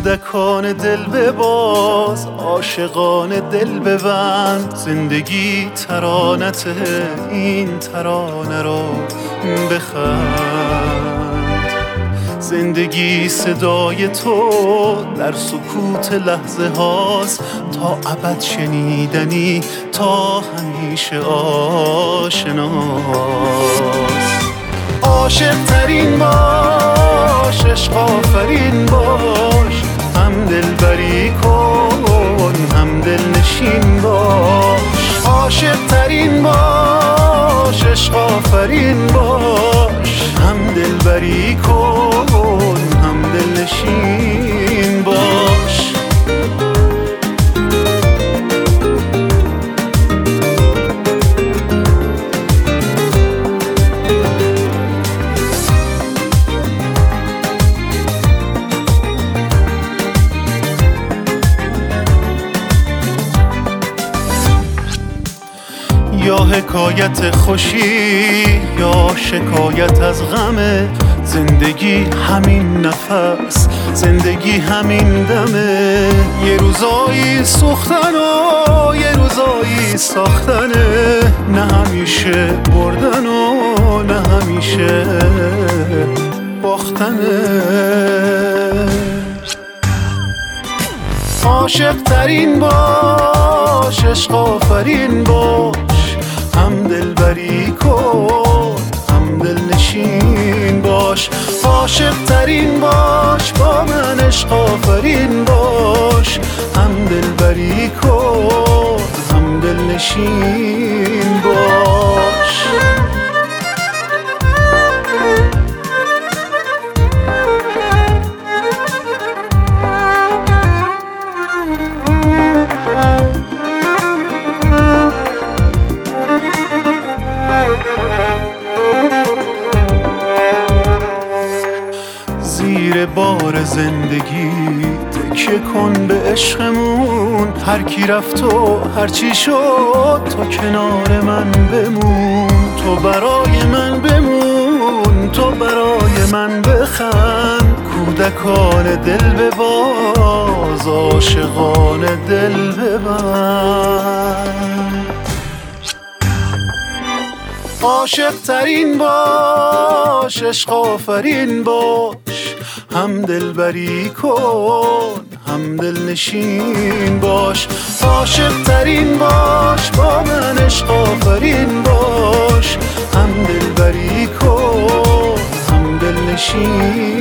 کودکان دل بباز، عاشقان دل ببند. زندگی ترانته، این ترانه رو بخند. زندگی صدای تو در سکوت لحظه هاست، تا ابد شنیدنی، تا همیشه آشناست. عاشق ترین باش، عشق آفرین باش، هم دلبری کن هم دل نشین باش. عاشق ترین باش، عشق آفرین باش، هم دلبری کن هم دل نشین باش. یا حکایت خوشی یا شکایت از غمه، زندگی همین نفس، زندگی همین دمه. یه روزایی سوختن و یه روزایی ساختنه، نه همیشه بردن و نه همیشه باختنه. عاشق ترین باش، عشق آفرین باش، هم دلبری کن هم دل نشین باش. عاشق ترین باش، با من عشق آفرین باش، هم دلبری کن هم دل نشین باش. زیر بار زندگی تکیه کن به عشقمون. هر کی رفت و هر چی شد، تو کنار من بمون. تو برای من بمون، تو برای من بخند. کودکان دل بباز، عاشقان دل ببند. عاشق ترین باش، عشق آفرین باش، هم دلبری کن هم دل نشین باش. عاشق ترین باش، با من عشق آفرین باش، هم دلبری کن هم دل نشین